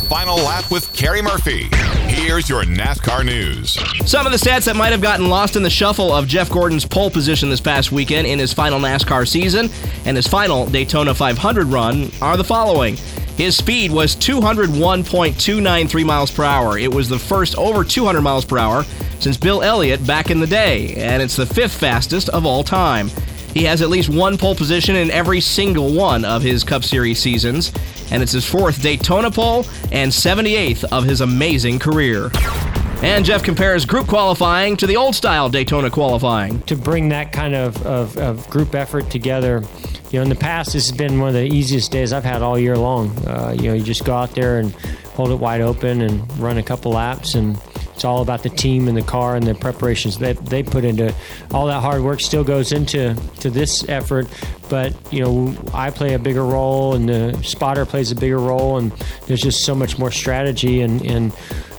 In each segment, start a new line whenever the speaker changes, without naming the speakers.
Final Lap with Kerry Murphy. Here's your NASCAR news.
Some of the stats that might have gotten lost in the shuffle of Jeff Gordon's pole position this past weekend in his final NASCAR season and his final Daytona 500 run are the following. His speed was 201.293 miles per hour. It was the first over 200 miles per hour since Bill Elliott back in the day, and it's the fifth fastest of all time. He has at least one pole position in every single one of his Cup Series seasons, and it's his fourth Daytona pole and 78th of his amazing career. And Jeff compares group qualifying to the old-style Daytona qualifying.
To bring that kind of group effort together, in the past, this has been one of the easiest days I've had all year long. You just go out there and hold it wide open and run a couple laps, and it's all about the team and the car and the preparations that they put into it. All that hard work still goes into this effort, but I play a bigger role and the spotter plays a bigger role, and there's just so much more strategy and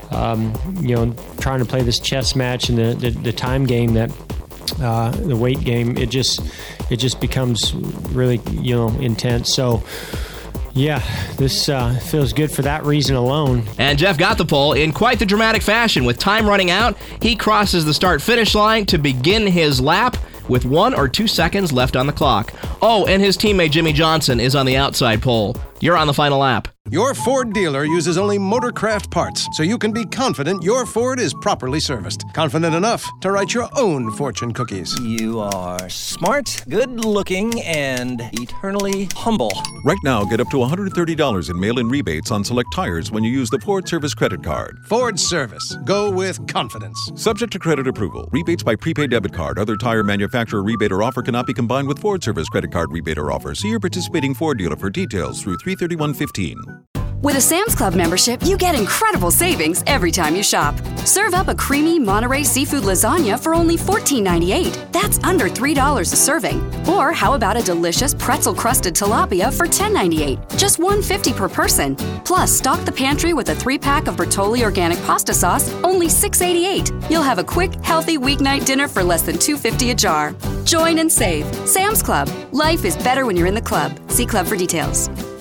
trying to play this chess match and the time game, that the weight game, it just becomes really intense. So yeah, this feels good for that reason alone.
And Jeff got the pole in quite the dramatic fashion. With time running out, he crosses the start-finish line to begin his lap with 1 or 2 seconds left on the clock. Oh, and his teammate Jimmy Johnson is on the outside pole. You're on the final lap.
Your Ford dealer uses only Motorcraft parts, so you can be confident your Ford is properly serviced. Confident enough to write your own fortune cookies.
You are smart, good-looking, and eternally humble.
Right now, get up to $130 in mail-in rebates on select tires when you use the Ford Service Credit Card.
Ford Service. Go with confidence.
Subject to credit approval. Rebates by prepaid debit card. Other tire manufacturer rebate or offer cannot be combined with Ford Service Credit Card rebate or offer. See your participating Ford dealer for details through 3/31/15.
With a Sam's Club membership, you get incredible savings every time you shop. Serve up a creamy Monterey seafood lasagna for only $14.98. That's under $3 a serving. Or how about a delicious pretzel-crusted tilapia for $10.98? Just $1.50 per person. Plus, stock the pantry with a 3-pack of Bertolli organic pasta sauce, only $6.88. You'll have a quick, healthy weeknight dinner for less than $2.50 a jar. Join and save. Sam's Club. Life is better when you're in the club. See club for details.